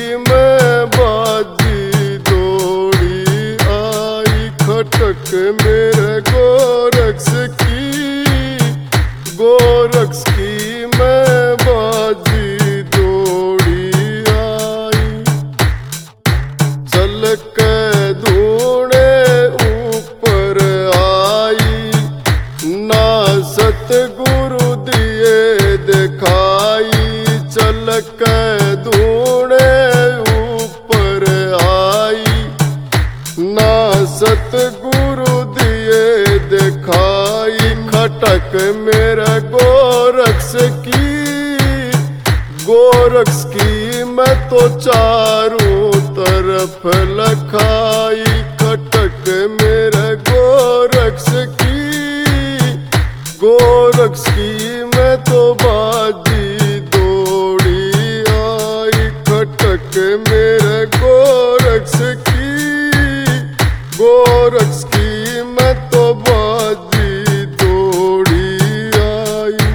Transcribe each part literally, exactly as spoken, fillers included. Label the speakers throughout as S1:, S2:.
S1: मैं बाजी दौड़ी आई, खटक मेरे गोरक्ष की, गोरक्ष की मैं बाजी दौड़ी आई। चल के धूणे ऊपर आई, ना सतगुरु दिए दिखाई। चल के धूणे ऊपर आई, ना सतगुरु दिए दिखाई। खटक मेरा गोरक्ष की, गोरक्ष की मैं तो चारों तरफ लखाई। खटक मेरा गोरक्ष की, गोरक्ष की मैं तो बाजी दौड़ी आई। खटक मेरे गोरक्ष की, गोरक्ष की मैं तो बाजी दौड़ी आई।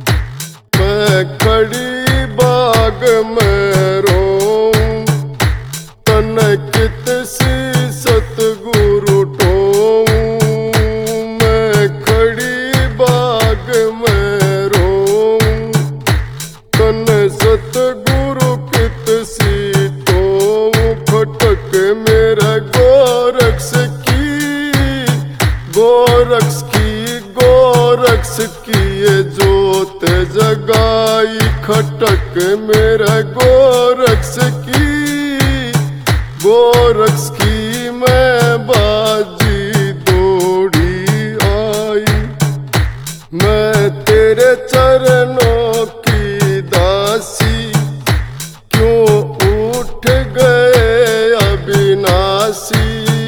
S1: मैं खड़ी बाग में रोऊं, तन कित सी सतगुरु टोऊं। मैं खड़ी बाग में रोऊं, तन सतगुरु कित सी टोऊं। खटक मेरा गोरक्ष की, गोरक्ष की, गोरक्ष की ये जोत जगाई। खटक मेरा गोरक्ष की, गोरक्ष की मैं बाजी दौड़ी आई। मैं तेरे चरणों की दासी, क्यों उठ गए अविनाशी।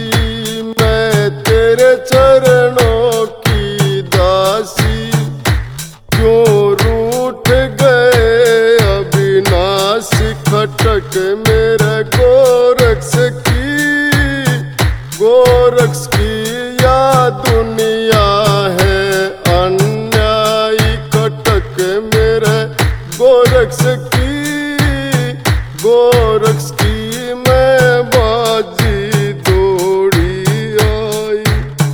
S1: मैं तेरे चरणों की दासी, क्यों रूठ गए अविनाशी। खटक मेरा गोरक्ष की, गोरक्ष की या दुनिया है अन्यायी। खटक मेरा गोरक्ष की, गोरक्ष की मैं बाजी दौड़ी आई।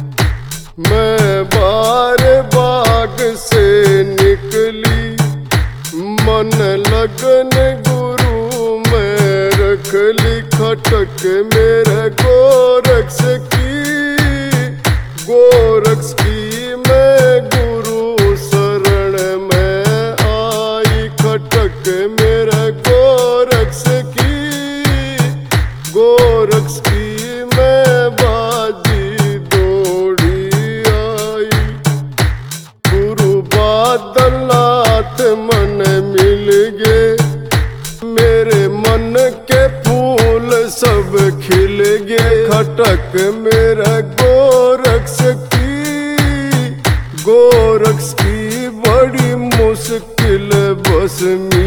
S1: मैं बार बाग से निकली, मन लगन गुरु में रख ली। खटक मेरे गोरक्ष की, गोरक्ष की मैं गुरु शरण में आई। खटक मेरे गोरक्ष की, गोरक्ष की मैं बाजी दौड़ी आई। गुरु बादलात मन मिल गए, मेरे मन के फूल सब खिल गए। खटक मेरा गोरक्ष की, गोरक्ष की बड़ी मुश्किल बस